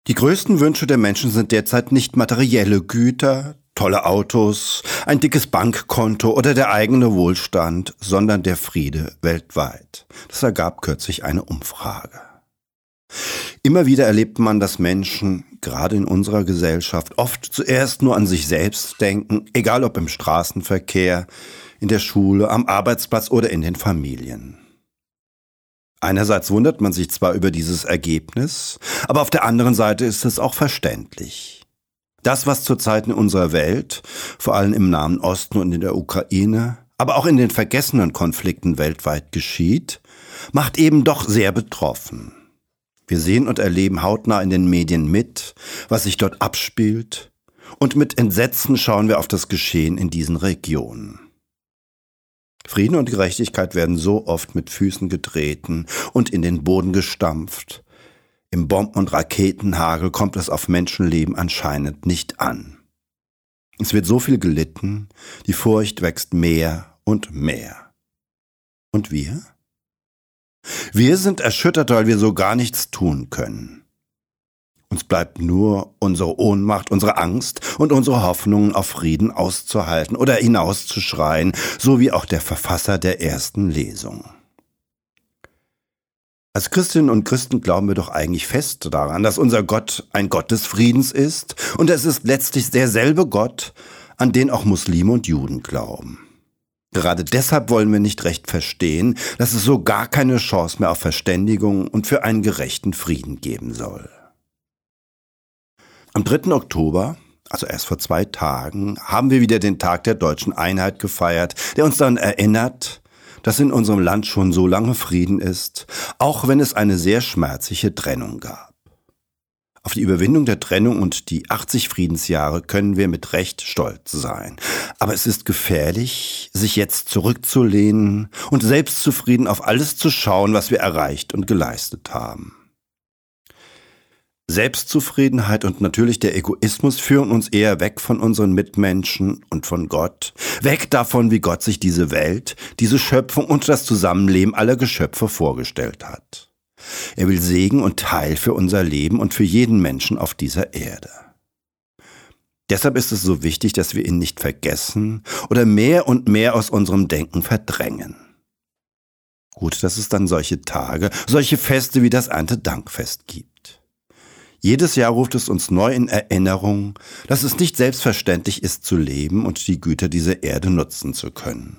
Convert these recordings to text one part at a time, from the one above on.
Die größten Wünsche der Menschen sind derzeit nicht materielle Güter, tolle Autos, ein dickes Bankkonto oder der eigene Wohlstand, sondern der Friede weltweit. Das ergab kürzlich eine Umfrage. Immer wieder erlebt man, dass Menschen, gerade in unserer Gesellschaft, oft zuerst nur an sich selbst denken, egal ob im Straßenverkehr, in der Schule, am Arbeitsplatz oder in den Familien. Einerseits wundert man sich zwar über dieses Ergebnis, aber auf der anderen Seite ist es auch verständlich. Das, was zurzeit in unserer Welt, vor allem im Nahen Osten und in der Ukraine, aber auch in den vergessenen Konflikten weltweit geschieht, macht eben doch sehr betroffen. Wir sehen und erleben hautnah in den Medien mit, was sich dort abspielt, und mit Entsetzen schauen wir auf das Geschehen in diesen Regionen. Frieden und Gerechtigkeit werden so oft mit Füßen getreten und in den Boden gestampft. Im Bomben- und Raketenhagel kommt es auf Menschenleben anscheinend nicht an. Es wird so viel gelitten, die Furcht wächst mehr und mehr. Und wir? Wir sind erschüttert, weil wir so gar nichts tun können. Uns bleibt nur unsere Ohnmacht, unsere Angst und unsere Hoffnungen auf Frieden auszuhalten oder hinauszuschreien, so wie auch der Verfasser der ersten Lesung. Als Christinnen und Christen glauben wir doch eigentlich fest daran, dass unser Gott ein Gott des Friedens ist, und es ist letztlich derselbe Gott, an den auch Muslime und Juden glauben. Gerade deshalb wollen wir nicht recht verstehen, dass es so gar keine Chance mehr auf Verständigung und für einen gerechten Frieden geben soll. Am 3. Oktober, also erst vor 2 Tagen, haben wir wieder den Tag der deutschen Einheit gefeiert, der uns daran erinnert, dass in unserem Land schon so lange Frieden ist, auch wenn es eine sehr schmerzliche Trennung gab. Auf die Überwindung der Trennung und die 80 Friedensjahre können wir mit Recht stolz sein. Aber es ist gefährlich, sich jetzt zurückzulehnen und selbstzufrieden auf alles zu schauen, was wir erreicht und geleistet haben. Selbstzufriedenheit und natürlich der Egoismus führen uns eher weg von unseren Mitmenschen und von Gott, weg davon, wie Gott sich diese Welt, diese Schöpfung und das Zusammenleben aller Geschöpfe vorgestellt hat. Er will Segen und Heil für unser Leben und für jeden Menschen auf dieser Erde. Deshalb ist es so wichtig, dass wir ihn nicht vergessen oder mehr und mehr aus unserem Denken verdrängen. Gut, dass es dann solche Tage, solche Feste wie das Erntedankfest gibt. Jedes Jahr ruft es uns neu in Erinnerung, dass es nicht selbstverständlich ist zu leben und die Güter dieser Erde nutzen zu können.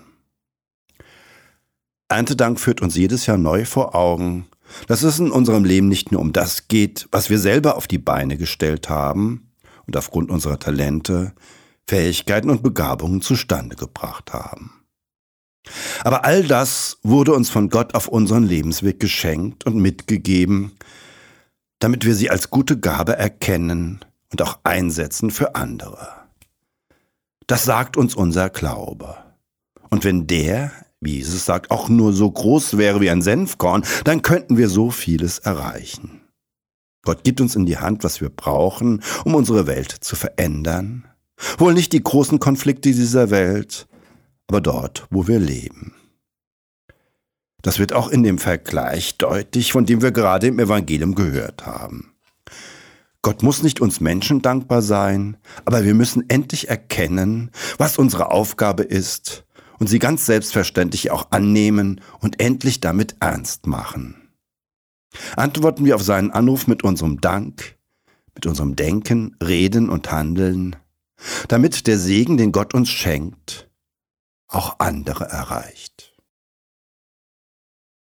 Erntedank führt uns jedes Jahr neu vor Augen, dass es in unserem Leben nicht nur um das geht, was wir selber auf die Beine gestellt haben und aufgrund unserer Talente, Fähigkeiten und Begabungen zustande gebracht haben. Aber all das wurde uns von Gott auf unseren Lebensweg geschenkt und mitgegeben, damit wir sie als gute Gabe erkennen und auch einsetzen für andere. Das sagt uns unser Glaube. Und wenn der, wie Jesus sagt, auch nur so groß wäre wie ein Senfkorn, dann könnten wir so vieles erreichen. Gott gibt uns in die Hand, was wir brauchen, um unsere Welt zu verändern. Wohl nicht die großen Konflikte dieser Welt, aber dort, wo wir leben. Das wird auch in dem Vergleich deutlich, von dem wir gerade im Evangelium gehört haben. Gott muss nicht uns Menschen dankbar sein, aber wir müssen endlich erkennen, was unsere Aufgabe ist und sie ganz selbstverständlich auch annehmen und endlich damit ernst machen. Antworten wir auf seinen Anruf mit unserem Dank, mit unserem Denken, Reden und Handeln, damit der Segen, den Gott uns schenkt, auch andere erreicht.